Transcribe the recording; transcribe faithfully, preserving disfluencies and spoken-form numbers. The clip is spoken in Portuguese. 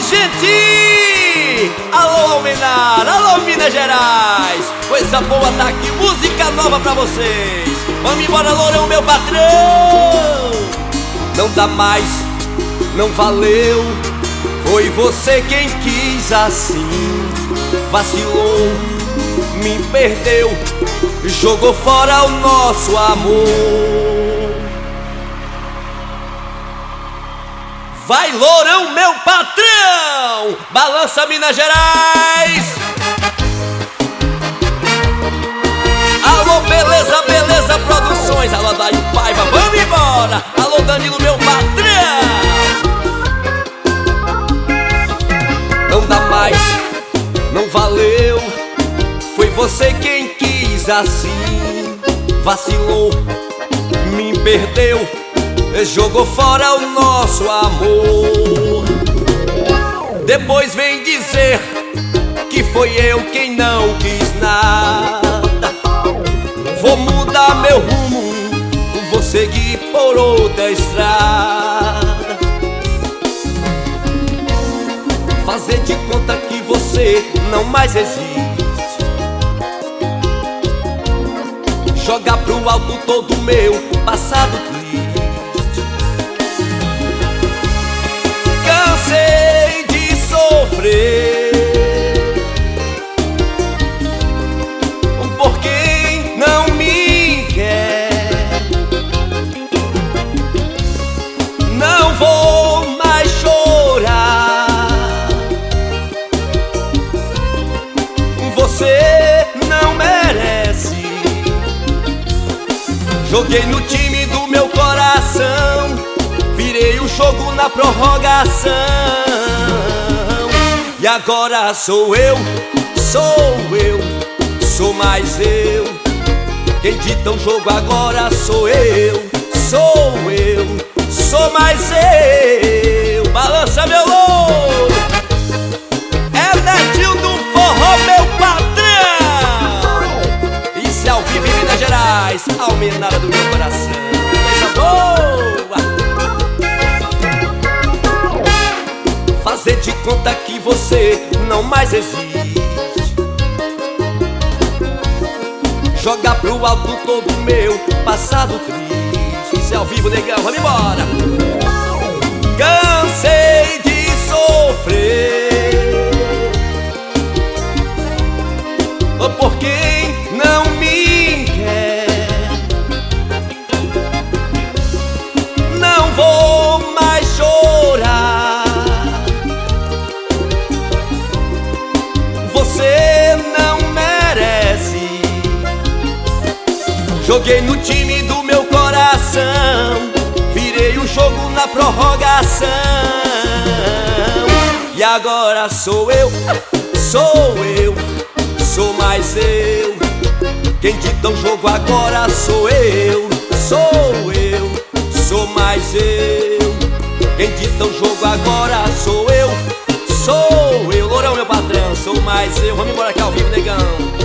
gente! Alô, Almenar! Alô, Minas Gerais! Coisa boa tá aqui, música nova pra vocês! Vamos embora, Lourão, meu patrão! Não dá mais, não valeu. Foi você quem quis assim. Vacilou, me perdeu, jogou fora o nosso amor. Vai, Lourão, meu patrão! Balança, Minas Gerais! Alô, Beleza, Beleza Produções. Alô, Daí Paiva, vamos embora! Alô, Danilo, meu patrão! Não dá mais, não valeu. Foi você quem quis assim. Vacilou, me perdeu, jogou fora o nosso amor. Depois vem dizer que foi eu quem não quis nada. Vou mudar meu rumo, vou seguir por outra estrada. Fazer de conta que você não mais existe. Jogar pro alto todo o meu passado triste. Cansei de sofrer por quem não me quer. Não vou mais chorar. Você não merece. Joguei no time do meu coração, virei o jogo na prorrogação. E agora sou eu, sou eu, sou mais eu. Quem dita o jogo agora sou eu, sou eu, sou mais eu. Balança, meu louco! É Netinho do Forró, meu patrão! Isso é ao vivo em Minas Gerais, Almenara do meu coração. Coisa boa! Fazer de conta que você não mais existe. Jogar pro alto todo o meu passado triste. Isso é ao vivo, negão, vamos embora! Cansei de sofrer por quem não me quer. Não vou mais chorar. Você não merece. Joguei no time do meu coração, virei o jogo na prorrogação. E agora sou eu, sou eu, sou mais eu. Quem dita o jogo agora sou eu, sou eu, sou mais eu. Quem dita o jogo agora sou eu, sou eu. Lourão, meu patrão, sou mais eu. Vamos embora aqui ao vivo, negão.